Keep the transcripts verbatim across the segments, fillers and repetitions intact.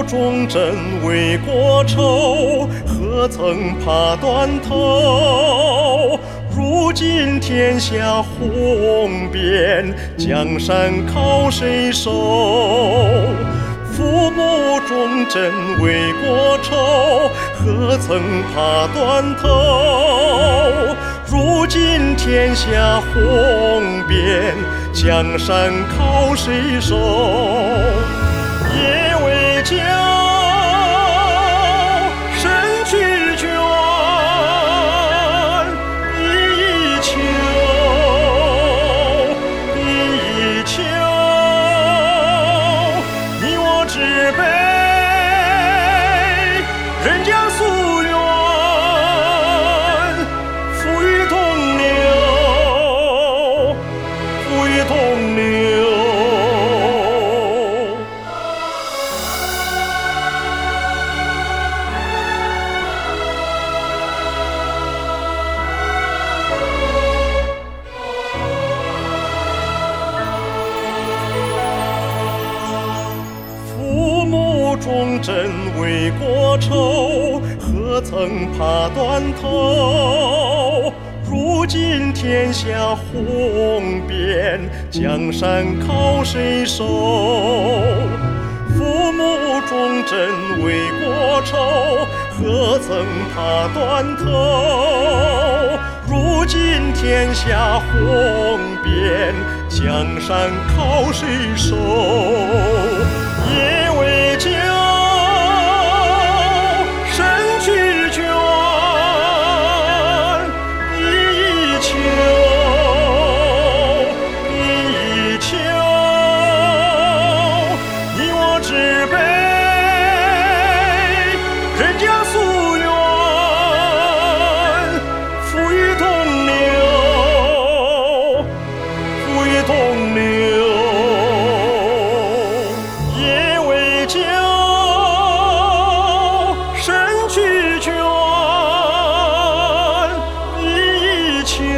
母忠贞为国仇，何曾怕断头？如今天下宏变，江山靠谁守？父母忠贞为国仇，何曾怕断头？如今天下宏变，江山靠谁守？夜为骄，身躯倦，一一秋，一一秋。你我之辈，人家夙愿，付与同流，付与同流。忠贞为国仇，何曾怕断头？如今天下宏变，江山靠谁守？父母忠贞为国仇，何曾怕断头？如今天下宏变，江山靠谁守？夜为骄，身躯倦，一一秋，一一秋。你我之辈，人家夙愿，付与同流，付与同流。骄，身躯倦，比一秋，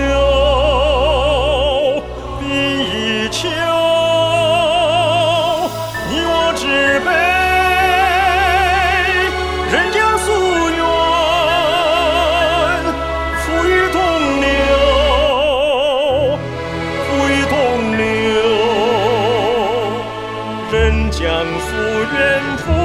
比一秋。你我之辈，人家夙愿，付与同流，付与同流。人将夙愿，付